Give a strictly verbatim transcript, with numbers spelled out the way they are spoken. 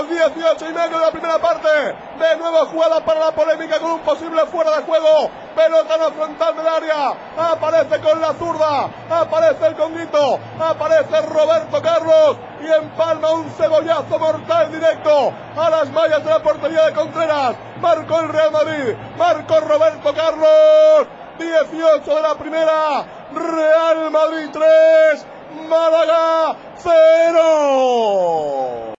Minutos dieciocho y medio de la primera parte. De nuevo jugada para la polémica con un posible fuera de juego. Pelota no frontal del área. Aparece con la zurda. Aparece el Conguito. Aparece Roberto Carlos. Y empalma un cebollazo mortal directo a las mallas de la portería de Contreras. Marcó el Real Madrid. Marcó Roberto Carlos. dieciocho de la primera. Real Madrid tres. Málaga cero.